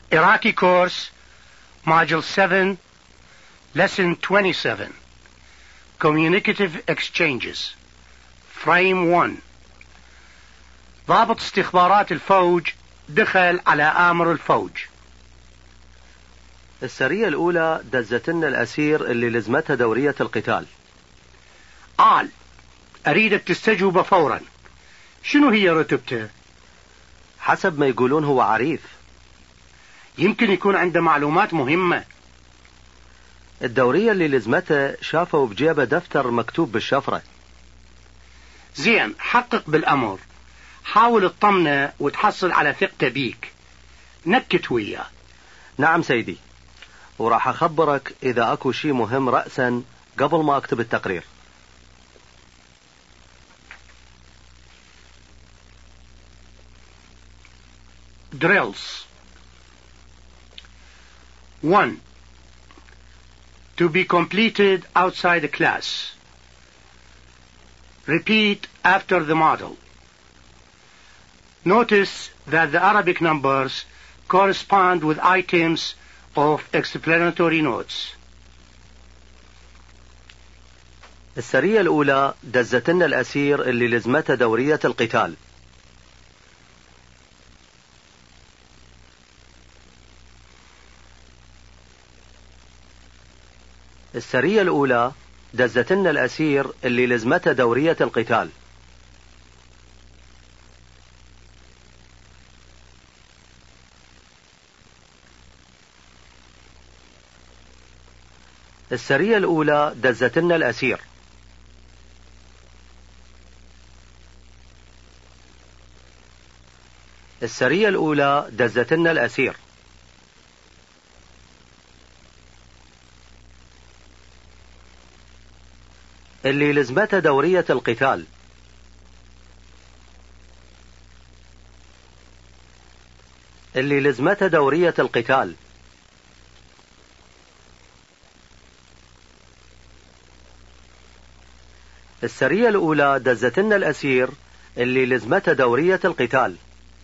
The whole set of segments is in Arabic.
Iraqi course, Module 7, Lesson 27, Communicative Exchanges, Frame 1. ضابط استخبارات الفوج دخل على آمر الفوج. السرية الأولى دزت لنا الأسير اللي لزمتها دورية القتال. قال أريدك تستجوبه فورا. شنو هي رتبته؟ حسب ما يقولون هو عريف. يمكن يكون عنده معلومات مهمة. الدورية اللي لزمته شافوا بجيبه دفتر مكتوب بالشفرة. زين، حقق بالأمر، حاول تطمنه وتحصل على ثقته بيك. نكت وياه. نعم سيدي، وراح أخبرك إذا أكو شيء مهم رأسا قبل ما أكتب التقرير. Drills. 1. To be completed outside the class. Repeat after the model. Notice that the Arabic numbers correspond with items of explanatory notes. السرية الأولى دزت لنا الأسير اللي لزمته دورية القتال. السرية الأولى دزت لنا الأسير اللي لزمته دورية القتال. السرية الأولى دزت لنا الأسير. السرية الأولى دزت لنا الأسير. اللي لزمته دورية القتال. اللي لزمته دورية القتال. السرية الأولى دزت لنا الأسير اللي لزمته دورية القتال.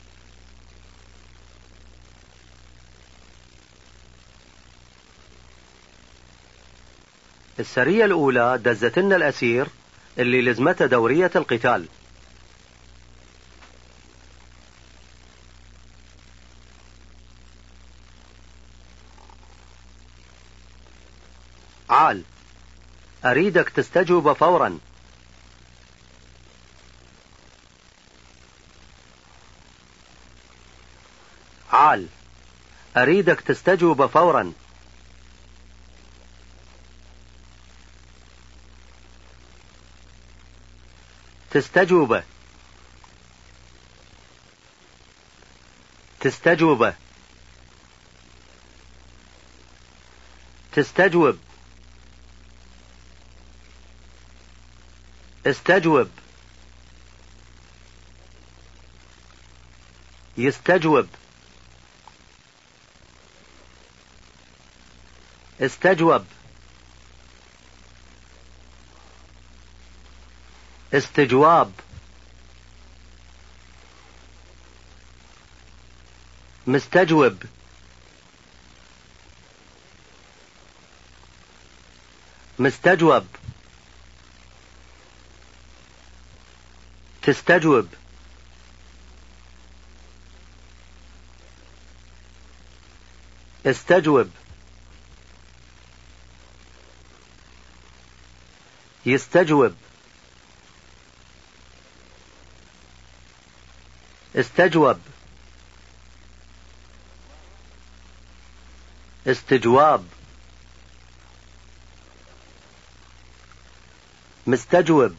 السرية الأولى دزت لنا الأسير اللي لزمته دورية القتال. عال أريدك تستجوب فورا. عال أريدك تستجوب فورا. تستجوب. تستجوب. تستجوب. استجوب. يستجوب. استجوب. استجواب. مستجوب. مستجوب. تستجوب. استجوب. يستجوب. استجوب. استجواب. مستجوب.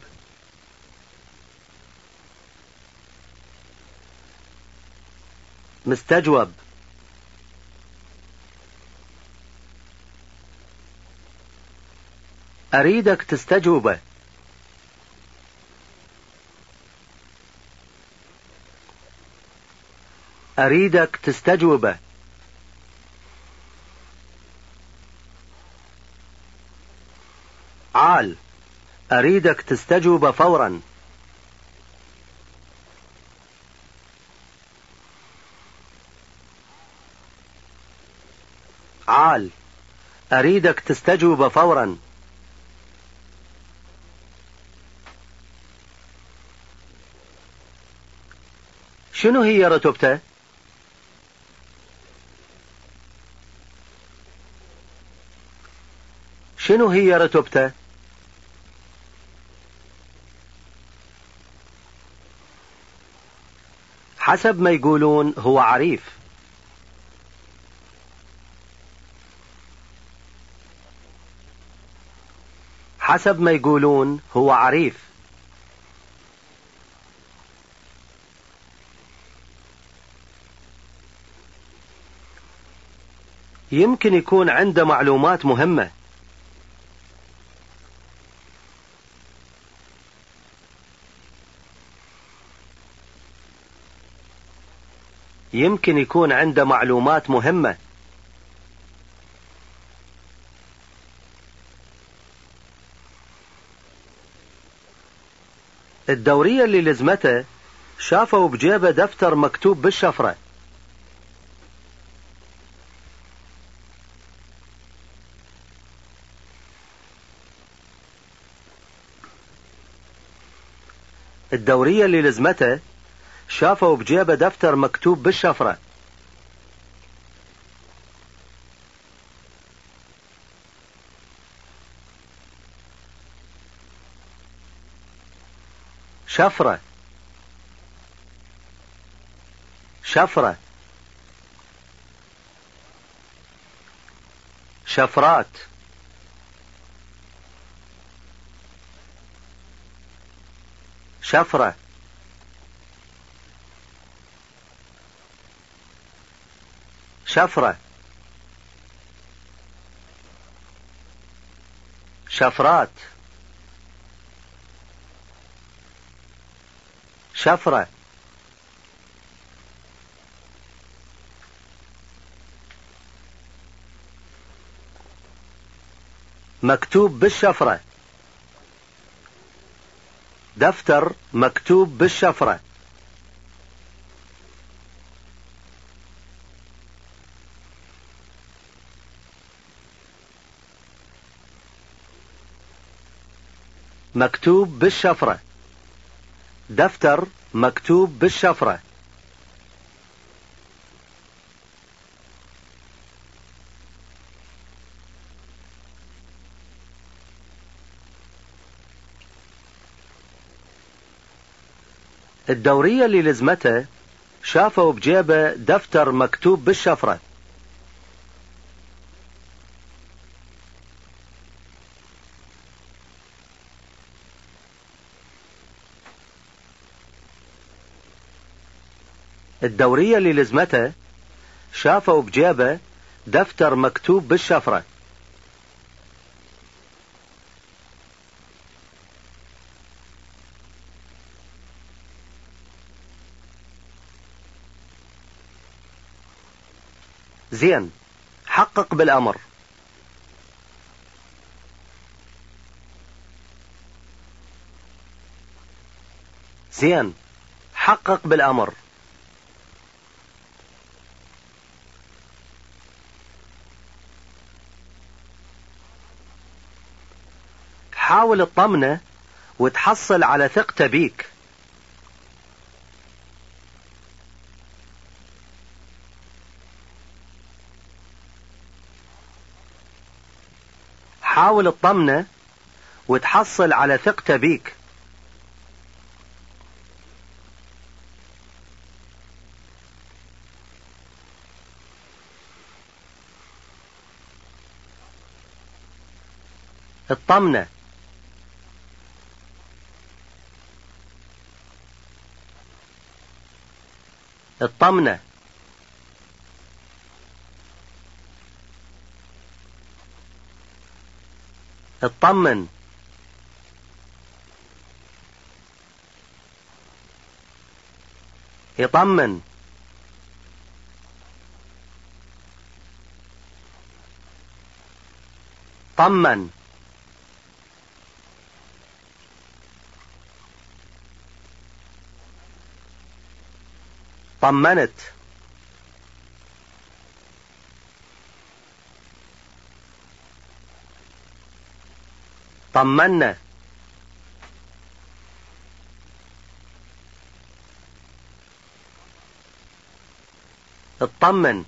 مستجوب. أريدك تستجوبه. أريدك تستجوبه. عال أريدك تستجوب فورا. عال، أريدك تستجوب فورا. شنو هي رتبته؟ شنو هي رتبته؟ حسب ما يقولون هو عريف. حسب ما يقولون هو عريف. يمكن يكون عنده معلومات مهمة. يمكن يكون عنده معلومات مهمة. الدورية اللي لزمته شافوا بجيبه دفتر مكتوب بالشفرة. الدورية اللي لزمته شافوا بجيبه دفتر مكتوب بالشفرة. شفرة، شفرة، شفرات، شفرة، شفرة، شفرات، شفرة. مكتوب بالشفرة. دفتر مكتوب بالشفرة. مكتوب بالشفرة. دفتر مكتوب بالشفرة. الدورية اللي لزمته شافوا بجيبه دفتر مكتوب بالشفرة. الدورية اللي لزمته شافوا بجيبه دفتر مكتوب بالشفرة. زين، حقق بالأمر. زين، حقق بالأمر. حاول تطمنه وتحصل على ثقته بيك. حاول تطمنه وتحصل على ثقته بيك. اطمنه. اطمنه. اطمن. يطمن. طمن. طمنت. طمنا. اطمن.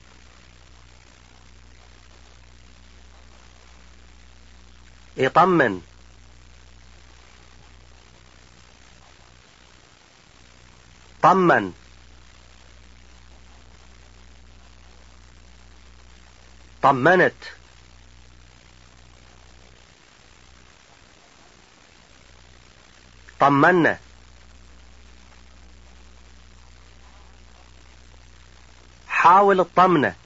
يطمن. طمن. طمنت. طمنا. حاول الطمنة.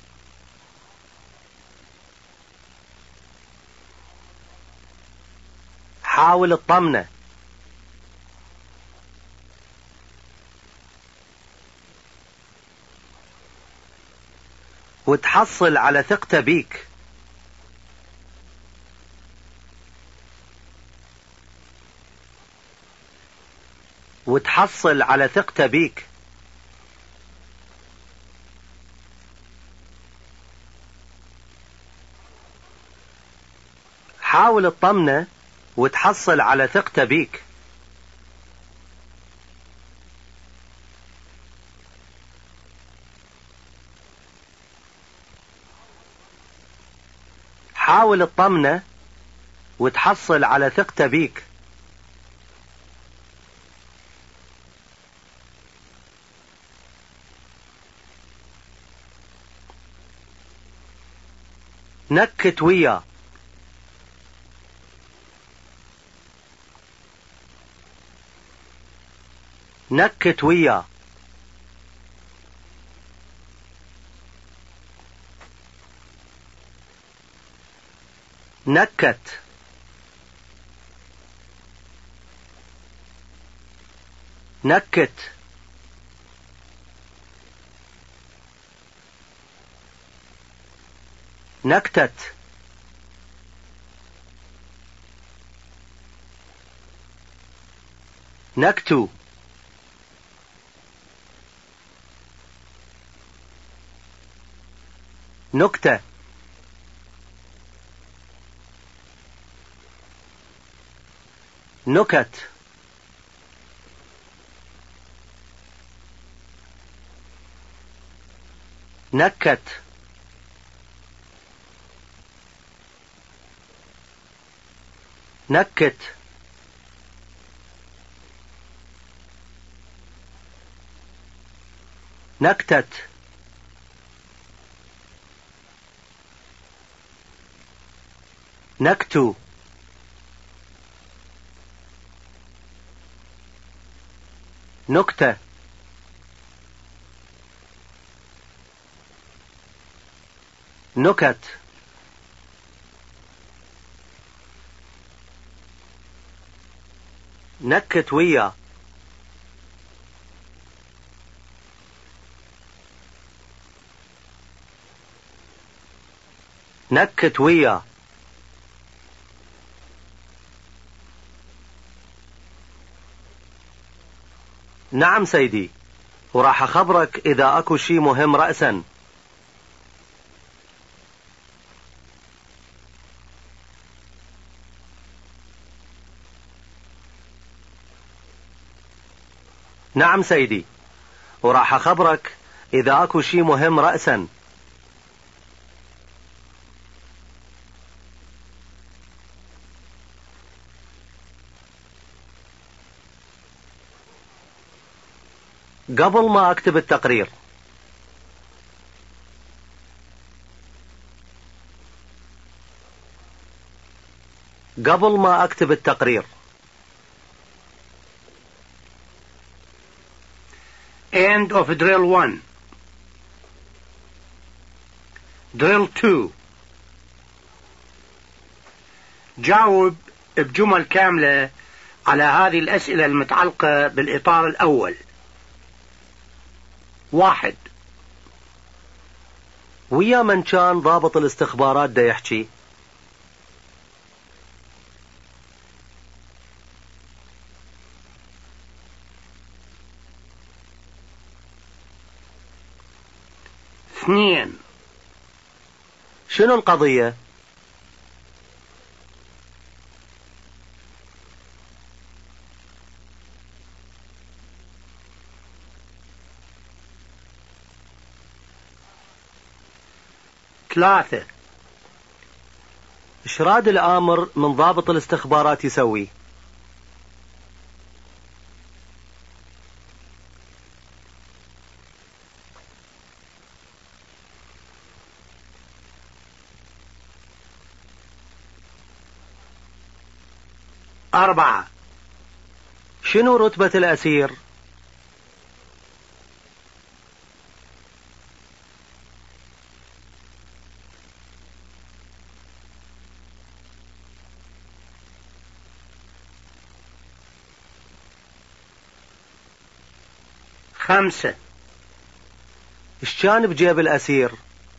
حاول الطمنة. وتحصل على ثقته بيك. وتحصل على ثقته بيك. حاول الطمنة وتحصل على ثقته بيك. حاول الطمنة وتحصل على ثقته بيك. نكت وياه. نكت وياه. نكت. نكت. نكتت. نكتو. نكتة. نكت. نكت. نكت. نكتت. نكتو. نكتة. نكت. نكت وياه. نكت وياه. نعم سيدي، وراح أخبرك إذا أكو شي مهم رأسا. نعم سيدي، وراح أخبرك إذا أكو شي مهم رأسا. 'قبل ما أكتب التقرير. قبل ما أكتب التقرير. End of drill 1. drill 2. جاوب بجمل كاملة على هذه الأسئلة المتعلقة بالإطار الأول. 1. ويا من كان ضابط الاستخبارات دا يحكي؟ 2. شنو القضية؟ 3. إيش راد الآمر من ضابط الاستخبارات يسوي؟ 4. شنو رتبة الأسير؟ 5. إيش كان بجيب الأسير؟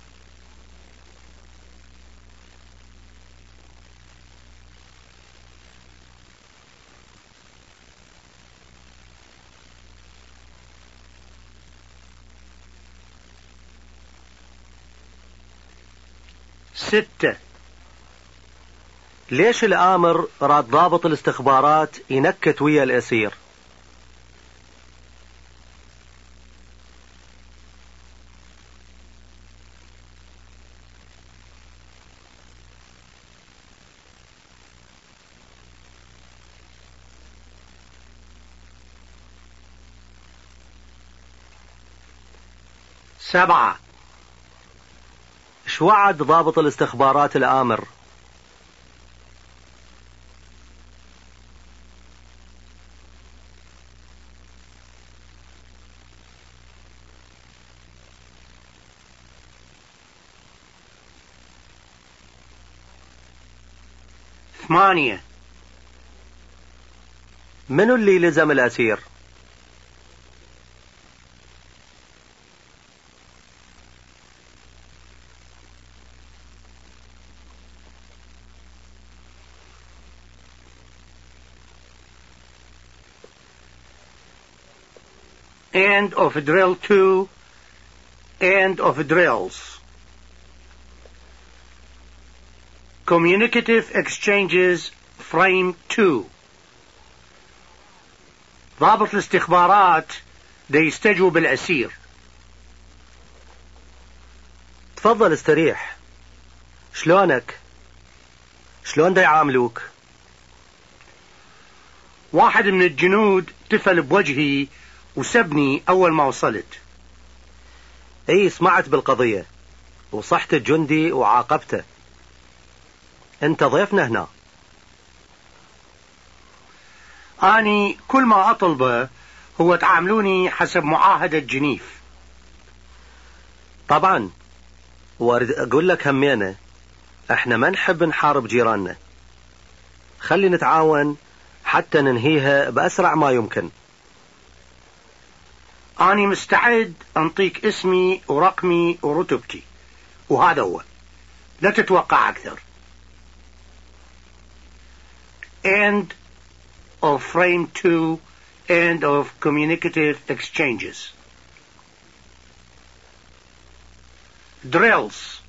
6. ليش الآمر راد ضابط الاستخبارات ينكت ويا الأسير؟ 7. إيش وعد ضابط الاستخبارات الآمر؟ 8. منو اللي لزم الأسير؟ 'End of drill 2. End of drills. Communicative exchanges frame 2. ضابط الاستخبارات دا يستجوب الأسير. تفضل استريح. شلونك؟ شلون دا يعاملوك؟ واحد من الجنود تفل بوجهي وسبني أول ما وصلت. اي سمعت بالقضية وصحت الجندي وعاقبته. انت ضيفنا هنا. أني كل ما أطلبه هو تعاملوني حسب معاهدة جنيف. طبعا وارد اقول لك همينة احنا ما نحب نحارب جيراننا. خلي نتعاون حتى ننهيها بأسرع ما يمكن. أنا مستعد أنطيك اسمي ورقمي ورتبتي وهذا هو. لا تتوقع أكثر. End of frame 2. End of communicative exchanges. Drills.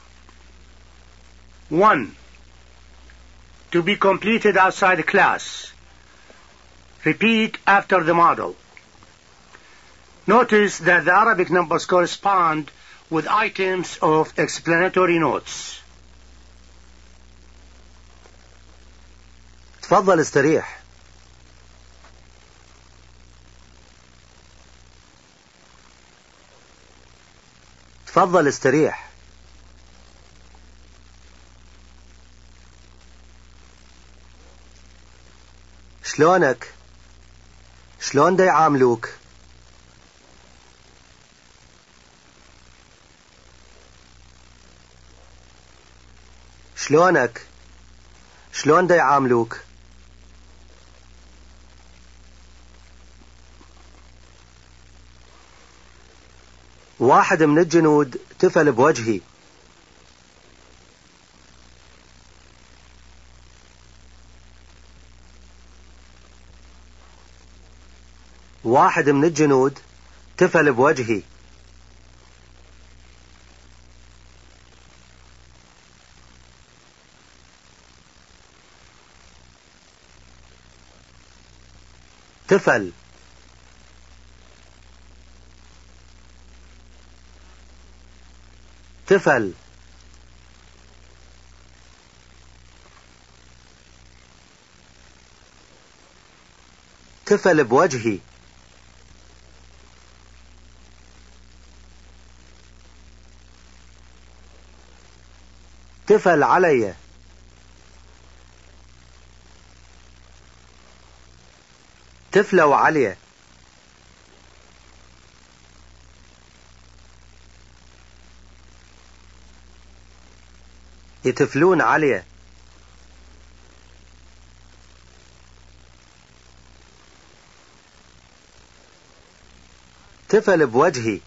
1. To be completed outside class. Repeat after the model. Notice that the Arabic numbers correspond with items of explanatory notes. تفضل استريح. تفضل استريح. شلونك؟ شلون دا يعاملوك؟ شلونك؟ شلون دا يعاملوك؟ واحد من الجنود تفل بوجهي. واحد من الجنود تفل بوجهي. تفل. تفل. تفل بوجهي. تفل علي. تفلوا علي. يتفلون علي. تفل بوجهي.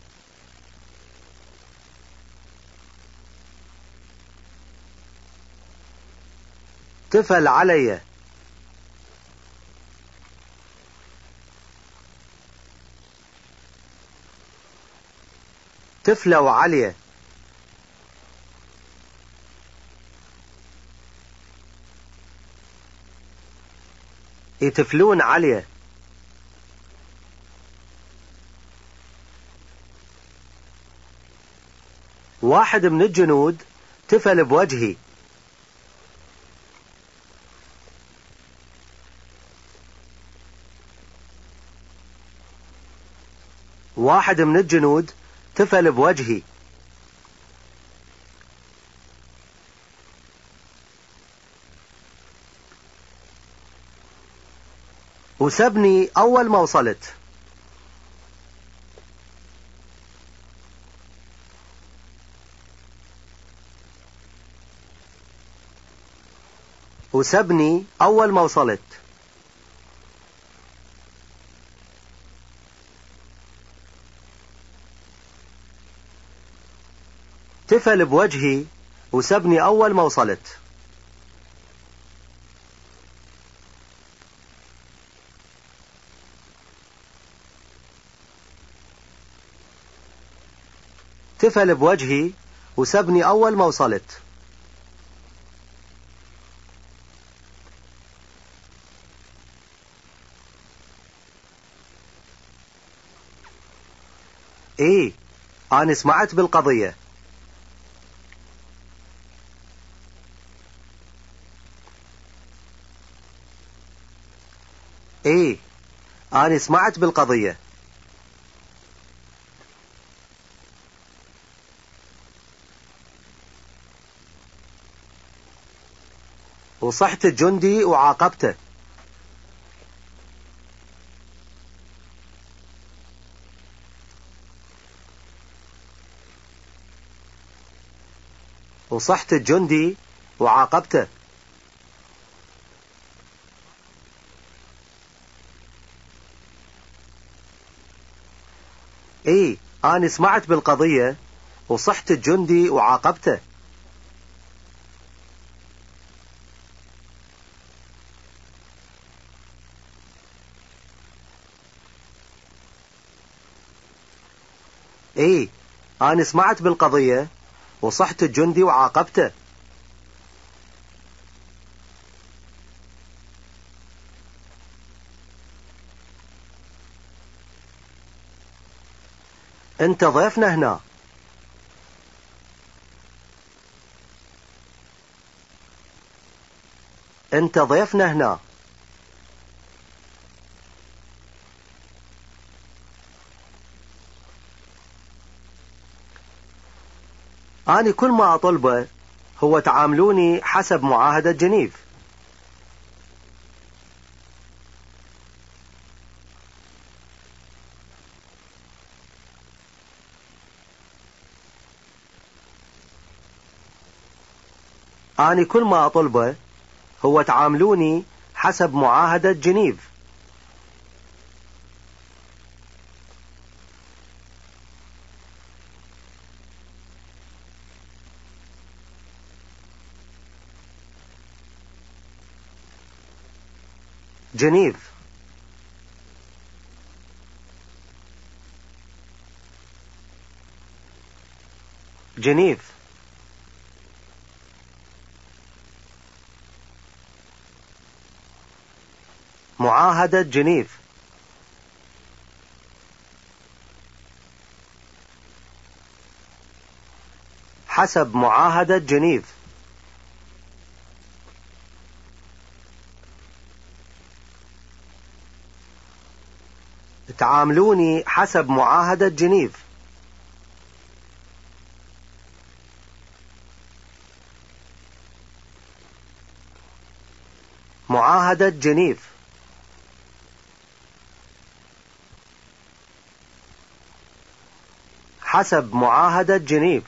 تفل علي. تفلوا علي. يتفلون علي. واحد من الجنود تفل بوجهي. واحد من الجنود تفل بوجهي. وسبني أول ما وصلت. وسبني أول ما وصلت. تفل بوجهي وسبني أول ما وصلت. تفل بوجهي وسبني أول ما وصلت. إيه، أنا سمعت بالقضية. إيه، أنا سمعت بالقضية. وصحت الجندي وعاقبته. وصحت الجندي وعاقبته. إيه، أنا سمعت بالقضية وصحت الجندي وعاقبته. إيه، أنا سمعت بالقضية وصحت الجندي وعاقبته. أنت ضيفنا هنا. أنت ضيفنا هنا. أنا كل ما أطلبه هو تعاملوني حسب معاهدة جنيف. أنا كل ما أطلبه هو تعاملوني حسب معاهدة جنيف. جنيف. جنيف. معاهدة جنيف. حسب معاهدة جنيف. تعاملوني حسب معاهدة جنيف. معاهدة جنيف. حسب معاهدة جنيف.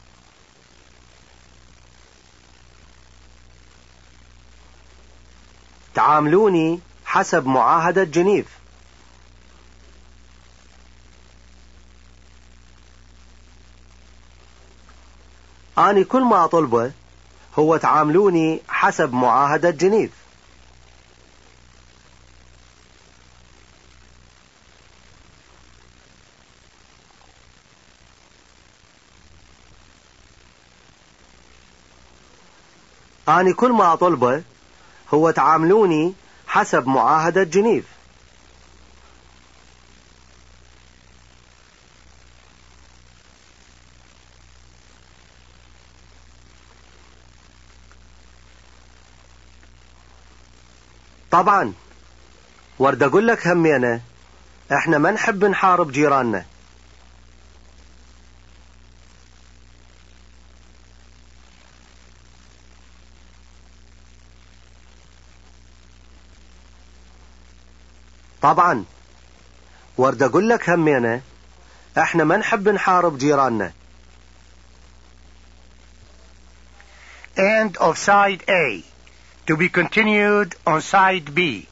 تعاملوني حسب معاهدة جنيف. أنا كل ما أطلبه هو تعاملوني حسب معاهدة جنيف. أنا كل ما أطلبه هو تعاملوني حسب معاهدة جنيف. طبعا ورد أقول لك همينا احنا ما نحب نحارب جيراننا. طبعا ورد أقول لك همينا احنا ما نحب نحارب جيراننا. End of side A. To be continued on side B.